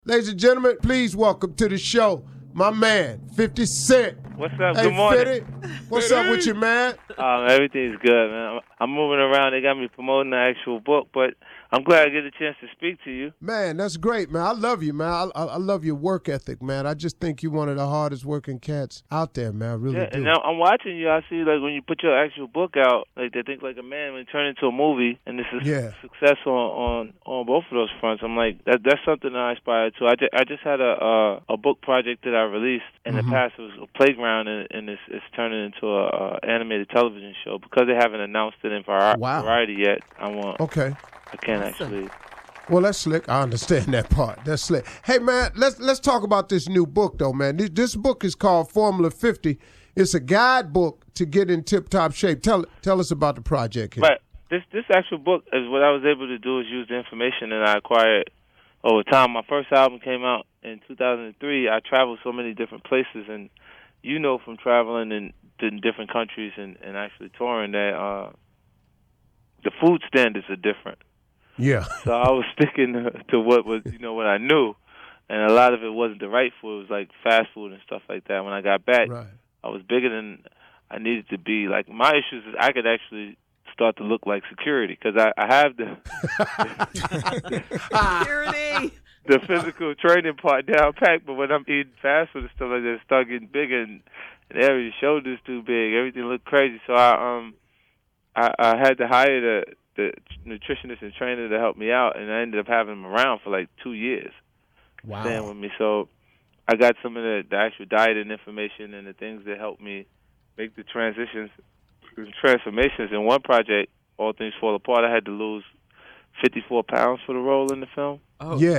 Ladies and gentlemen, please welcome to the show my man, 50 Cent. What's up? Hey, Good morning. 50, what's up with you, man? Everything's good, man. I'm moving around. They got me promoting the actual book, but I'm glad I get a chance to speak to you. Man, that's great, man. I love you, man. I love your work ethic, man. I just think you're one of the hardest working cats out there, man. I really do. And now I'm watching you. I see, like, when you put your actual book out, like, They Think Like a Man, when it turned into a movie, and this is successful on both of those fronts. I'm like, that's something that I aspire to. I just had a book project that I released in the past. It was a Playground, and it's turning into a animated television show. Because they haven't announced it in Variety yet, I can't actually. Well, that's slick. I understand that part. That's slick. Hey, man, let's talk about this new book, though, man. This book is called Formula 50. It's a guidebook to get in tip-top shape. Tell us about the project here. Right. This actual book is what I was able to do is use the information that I acquired over time. My first album came out in 2003. I traveled so many different places, and you know from traveling in different countries and actually touring that the food standards are different. Yeah. So I was sticking to what was, what I knew, and a lot of it wasn't the right food. It was like fast food and stuff like that. When I got back, I was bigger than I needed to be. Like, my issues is I could actually start to look like security because I have the security, the physical training part down packed. But when I'm eating fast food and stuff like that, it start getting bigger, and the shoulders too big. Everything looked crazy. So I had to hire the nutritionist and trainer to help me out, and I ended up having him around for like 2 years. Wow. Staying with me. So I got some of the actual diet and information and the things that helped me make the transformations. In one project, All Things Fall Apart, I had to lose 54 pounds for the role in the film. Oh, yeah.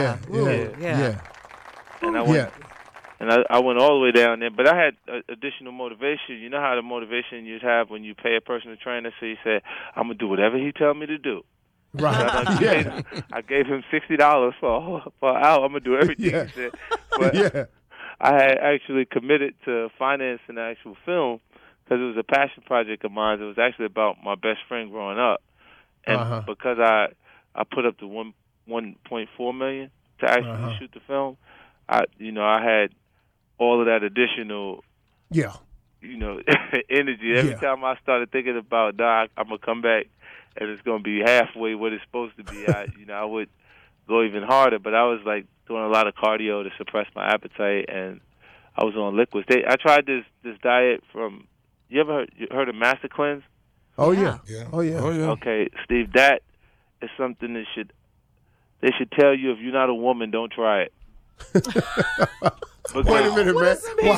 And I went all the way down there, but I had additional motivation. You know how the motivation you'd have when you pay a personal trainer, so you say, I'm going to do whatever he tell me to do. Right. I gave him $60 for an hour. I'm going to do everything he said. But I had actually committed to financing the actual film because it was a passion project of mine. It was actually about my best friend growing up. And because I put up the $1.4 million to actually shoot the film, I had all of that additional, energy. Every time I started thinking about, I'm going to come back and it's going to be halfway what it's supposed to be, I would go even harder. But I was, like, doing a lot of cardio to suppress my appetite, and I was on liquids. I tried this diet from, you ever heard of Master Cleanse? Oh, yeah. Oh, yeah. Okay, Steve, that is something that they should tell you if you're not a woman, don't try it. Wait a minute, man.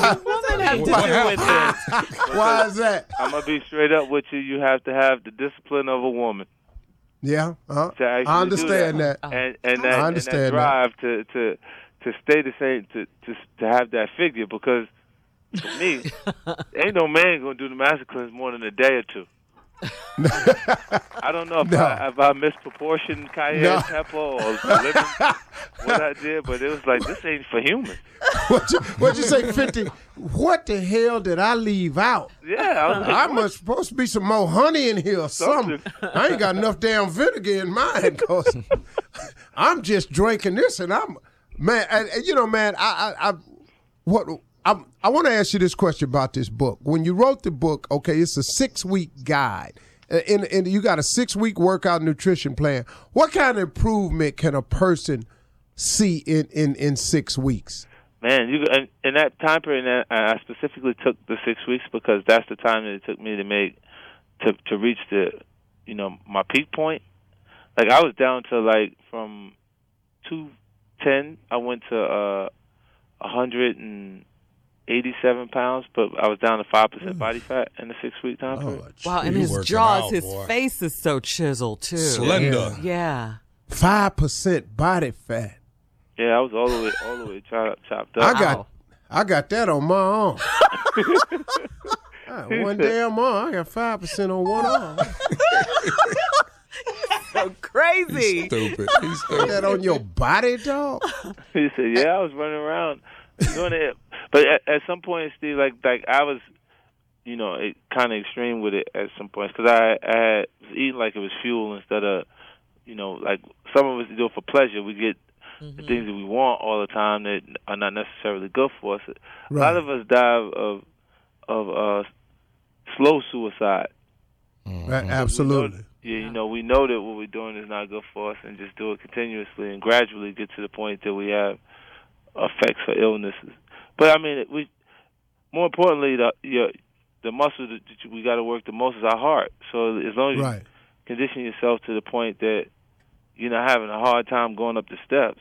Why is that? I'm going to be straight up with you. You have to have the discipline of a woman. Yeah, I understand that. And that drive to stay the same, to have that figure, because for me, ain't no man going to do the Master Cleanse more than a day or two. I don't know if I misproportioned cayenne pepper or lemon, what I did, but it was like, this ain't for humans. What'd you say, 50? What the hell did I leave out? Yeah. I must supposed to be some more honey in here or something. I ain't got enough damn vinegar in mine because I'm just drinking this, and I want to ask you this question about this book. When you wrote the book, okay, it's a 6-week guide. And you got a 6-week workout nutrition plan. What kind of improvement can a person see in 6 weeks? Man, in that time period, I specifically took the 6 weeks because that's the time that it took me to reach my peak point. Like, I was down to, like, from 210, I went to 187 pounds, but I was down to 5% body fat in the 6-week time period. Wow, and his jaws, his face is so chiseled, too. Slender. Yeah. 5% body fat. Yeah, I was all the way chopped up. I got that on my arm. One damn arm. I got 5% on one arm. So crazy. He's stupid. Put that on your body, dog? He said, yeah, I was running around doing it. But at some point, Steve, like I was, kind of extreme with it at some points because I was eating like it was fuel instead of, like some of us do it for pleasure. We get the things that we want all the time that are not necessarily good for us. A lot of us die of slow suicide. Absolutely. We know that what we're doing is not good for us, and just do it continuously and gradually get to the point that we have effects for illnesses. But I mean, more importantly, the muscle that we got to work the most is our heart. So as long as you condition yourself to the point that you're not having a hard time going up the steps,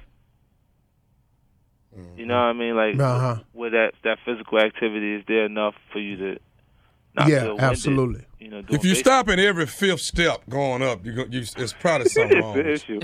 you know what I mean? Like where that physical activity is there enough for you to not feel winded. Absolutely. If you stop at every fifth step going up, it's probably something wrong. It's the issue.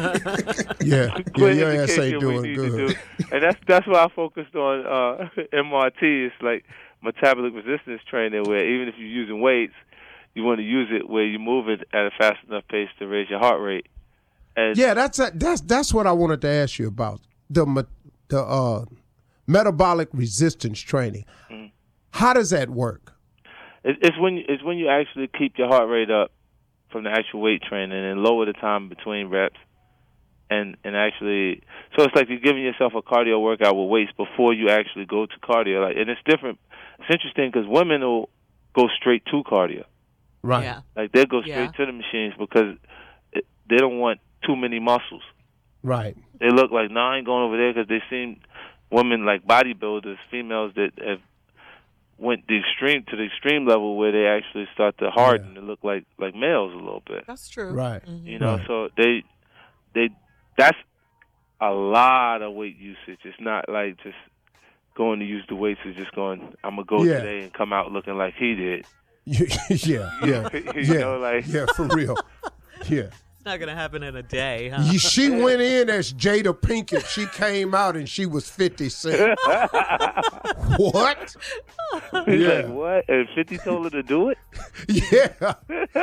Your ass ain't doing good. And that's why I focused on MRT. It's like metabolic resistance training, where even if you're using weights, you want to use it where you move it at a fast enough pace to raise your heart rate. And that's what I wanted to ask you about, the metabolic resistance training. Mm-hmm. How does that work? It's when you actually keep your heart rate up from the actual weight training and lower the time between reps, and actually, so it's like you're giving yourself a cardio workout with weights before you actually go to cardio. And it's different. It's interesting because women will go straight to cardio, right? Yeah. Like they'll go straight to the machines because they don't want too many muscles, right? They look like, I ain't going over there, because they seem women like bodybuilders, females that have went to the extreme level where they actually start to harden and look like males a little bit. That's true. Right. Mm-hmm. So they that's a lot of weight usage. It's not like just going to use the weights. It's just going, I'm gonna go today and come out looking like he did. For real. Yeah. It's not gonna happen in a day, huh? She went in as Jada Pinkett. She came out and she was 50 Cent. What? Like, what? And 50 told her to do it? Yeah.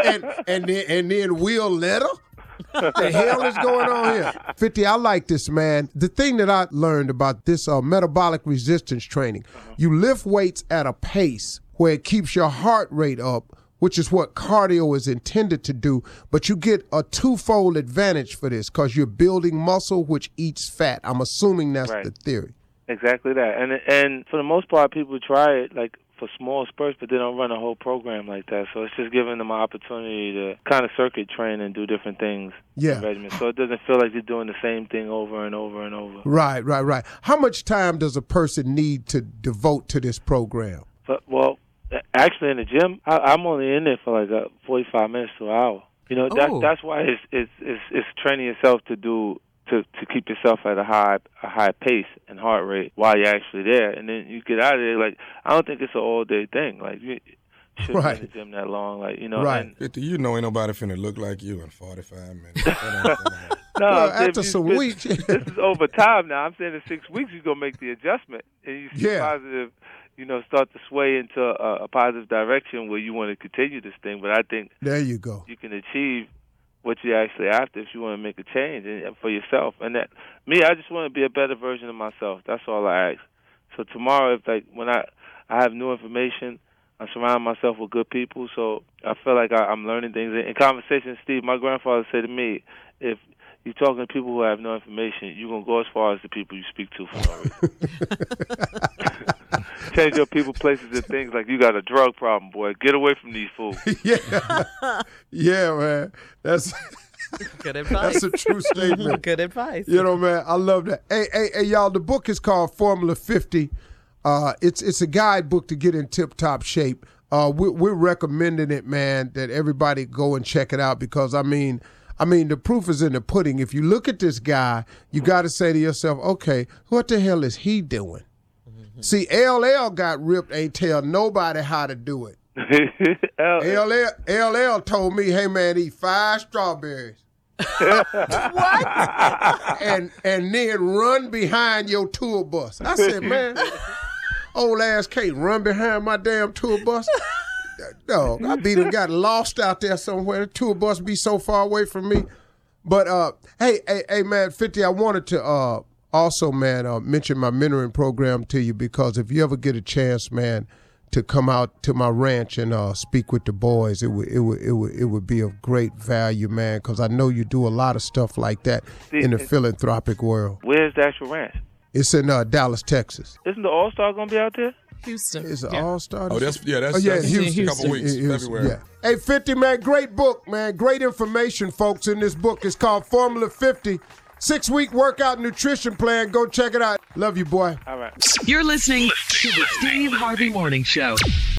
And then Will let her? What the hell is going on here? 50, I like this, man. The thing that I learned about this metabolic resistance training, you lift weights at a pace where it keeps your heart rate up, which is what cardio is intended to do, but you get a twofold advantage for this because you're building muscle, which eats fat. I'm assuming that's the theory. Exactly that. And for the most part, people try it like for small spurts, but they don't run a whole program like that. So it's just giving them an opportunity to kind of circuit train and do different things in regimen. So it doesn't feel like you're doing the same thing over and over and over. Right. How much time does a person need to devote to this program? Well, actually in the gym, I'm only in there for like 45 minutes to an hour. That's why it's training yourself to keep yourself at a high pace and heart rate while you're actually there, and then you get out of there. Like, I don't think it's an all day thing. Like, you shouldn't be in the gym that long. Like, Right. And, ain't nobody finna look like you in 45 minutes. After some weeks, this is over time now. I'm saying in 6 weeks you're gonna make the adjustment, and you see positive. Start to sway into a positive direction where you want to continue this thing. But I think there you go. You can achieve what you're actually after if you want to make a change for yourself. And I just want to be a better version of myself. That's all I ask. So tomorrow, when I have new information, I surround myself with good people. So I feel like I'm learning things. In conversation, Steve, my grandfather said to me, if you're talking to people who have no information, you're going to go as far as the people you speak to for no reason. Change your people, places, and things. Like, you got a drug problem, boy. Get away from these fools. Yeah, man. That's good advice. That's a true statement. Good advice. Man, I love that. Hey, y'all, the book is called Formula 50. It's a guidebook to get in tip-top shape. We're recommending it, man, that everybody go and check it out because, I mean, the proof is in the pudding. If you look at this guy, you got to say to yourself, okay, what the hell is he doing? See, LL got ripped, ain't tell nobody how to do it. LL told me, hey, man, eat 5 strawberries. What? And then run behind your tour bus. I said, man, old ass can't run behind my damn tour bus. No, I got lost out there somewhere. The tour bus be so far away from me. But, hey, man, 50, I wanted to also, man, mention my mentoring program to you because if you ever get a chance, man, to come out to my ranch and speak with the boys. It would be of great value, man, because I know you do a lot of stuff like that in the philanthropic world. Where's the actual ranch? It's in Dallas, Texas. Isn't the All-Star going to be out there? Houston. It's an All-Star. Oh, that's in Houston. A couple weeks, February. Yeah. Hey, 50, man, great book, man. Great information, folks, in this book. It's called Formula 50, 6-week workout nutrition plan. Go check it out. Love you, boy. All right. You're listening to the Steve Harvey Morning Show.